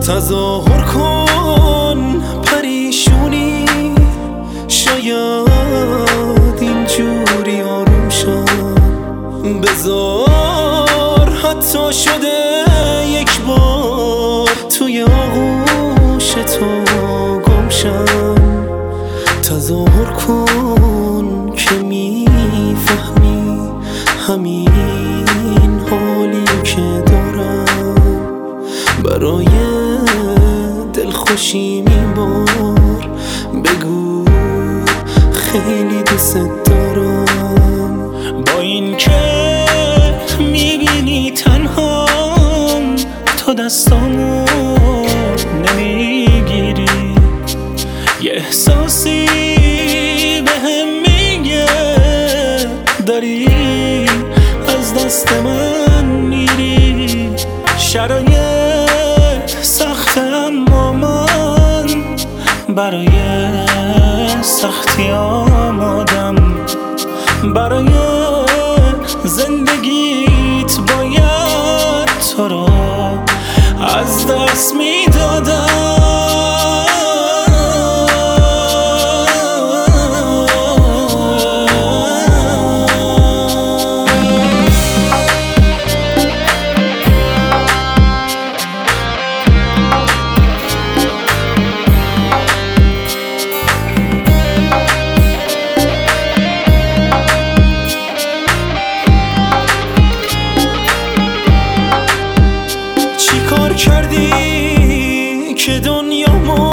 تظاهر کن پریشونی، شاید اینجوری آروم شم. بذار حتی شده یک بار توی آغوش تو گم شم. تظاهر کن که میفهمی همین حالی که دارم. برای دلخوشیم این بار بگو خیلی دوست دارم. با این که میبینی تنهام، تو دستامو نمیگیری، یه احساسی بهم میگه داری از دست من میری. شرایط سخت اما من برای سختی آمادم. برای زندگیت باید تو رو از دست میدادم. کردی که دنیامو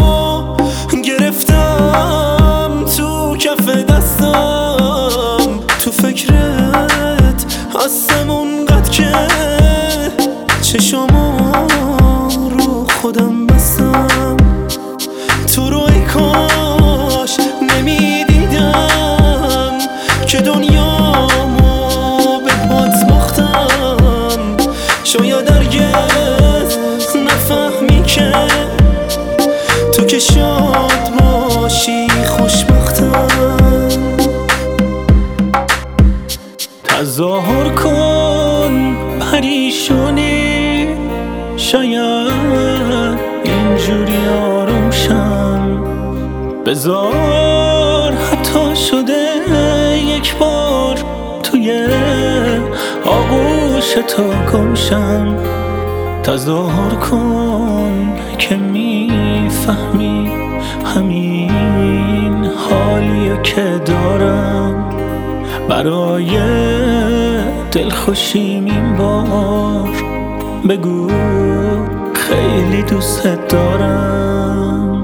گرفتم تو کف دستم. تو فکرت هستم اونقدر که چشامو رو خودم بستم. تو رو ای کاش نمیدیدم که دنیامو به پات باختم. شاید هرگز نفهمی که تو که شاد باشی خوشبختم. تظاهر کن پریشونی، شاید اینجوری آروم شم. بذار حتی شده یک بار توی آغوش تو گم شم. تظاهر کن که میفهمی همین حالیه که دارم. برای دلخوشیم این بار بگو خیلی دوست دارم.